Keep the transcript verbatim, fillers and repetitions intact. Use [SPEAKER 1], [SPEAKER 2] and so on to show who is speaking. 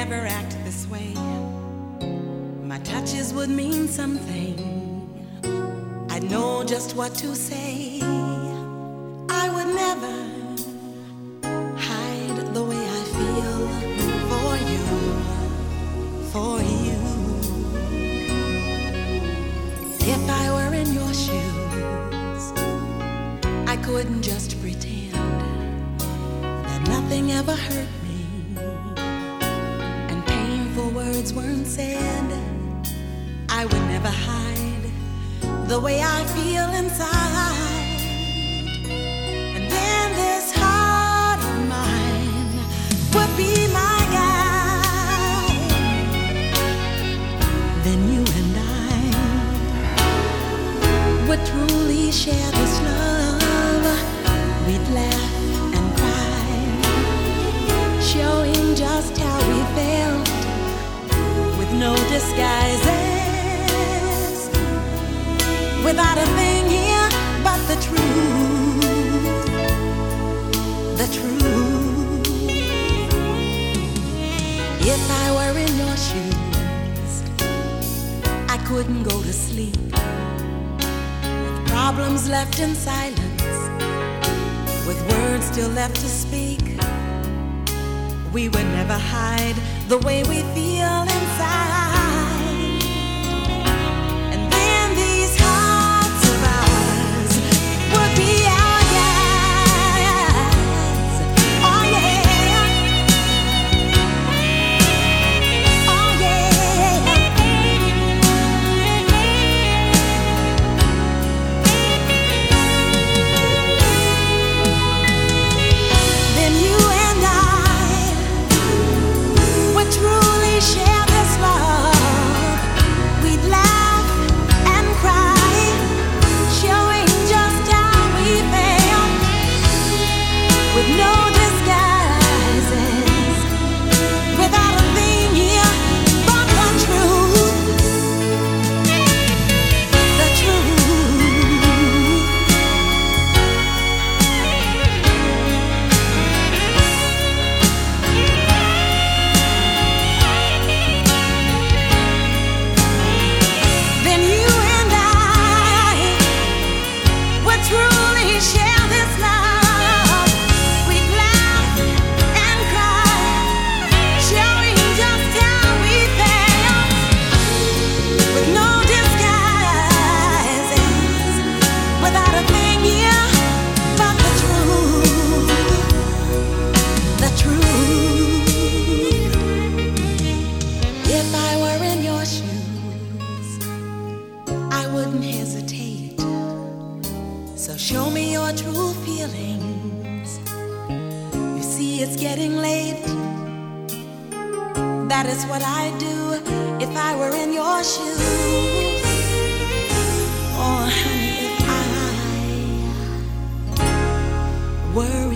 [SPEAKER 1] never act this way. My touches would mean something. I know just what to say. I would never hide the way I feel for you, for you. If I were in your shoes, I couldn't just pretend that nothing ever hurt me and painful words weren't said. I would never hide the way I feel inside. And then this heart of mine would be my guide. Then you and I would truly share this love. We'd laugh and cry, showing just how we felt with no disguises. Without a thing here but the truth, the truth. If I were in your shoes, I couldn't go to sleep with problems left in silence, with words still left to speak. We would never hide the way we feel inside. So show me your true feelings. You see it's getting late. That is what I'd do if I were in your shoes. Oh honey, if I were